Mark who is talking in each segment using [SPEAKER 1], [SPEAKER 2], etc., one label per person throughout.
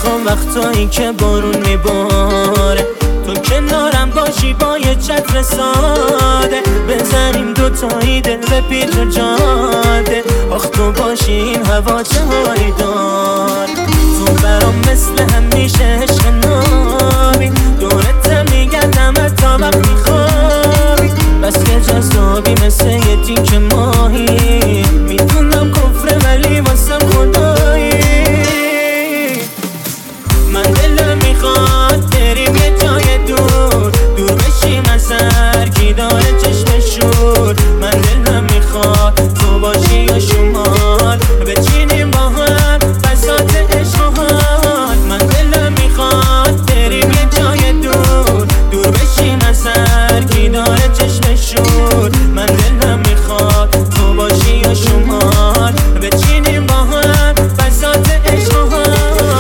[SPEAKER 1] میخوام وقتایی که بارون میباره تو کنارم باشی با یه چتر ساده، بزنیم دوتایی دل به پیچ و جاده. آخ تو باشی این هوا چه حالی دار، تو برام مثل همیشه عشق نابی. دورت میگردم تا وقت میخوابی، بس که جذابی مثل یه تیک ماهی. میدونم کفره ولی واسم خدایی. من دلم میخواد بریم یه جای دور، دور بشیم از هر کی داره چشم شور. من دلم میخواد تو باشی یا شمال، بچینیم با هم بساط عشق و حال. من دلم میخواد بریم یه جای دور، دور بشیم از هر کی داره چشم شور. من دلم میخواد تو باشی یا شمال، بچینیم با هم بساط عشق و حال.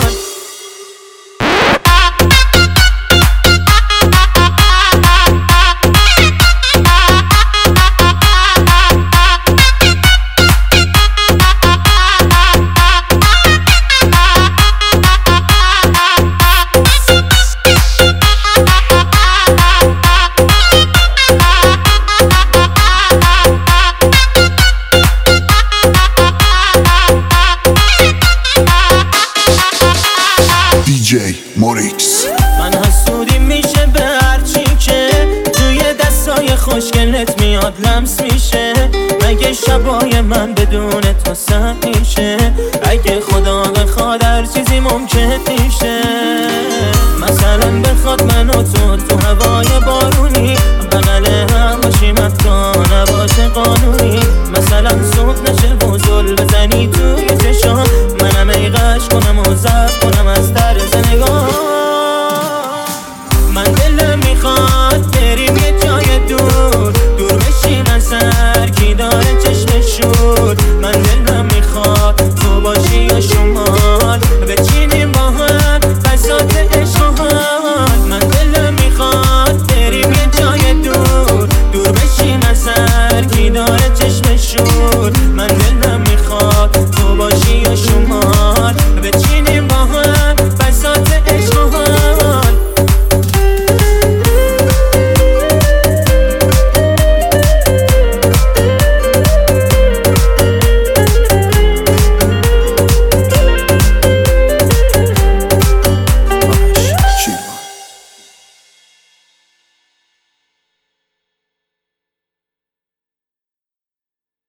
[SPEAKER 2] موریکس.
[SPEAKER 1] من حسودی میشه به هرچی که توی دستای خوشگلت میاد لمس میشه. مگه شبای من بدون تو سم میشه؟ اگه خدا بخواد هر چیزی ممکن میشه. مثلا بخواد منو تو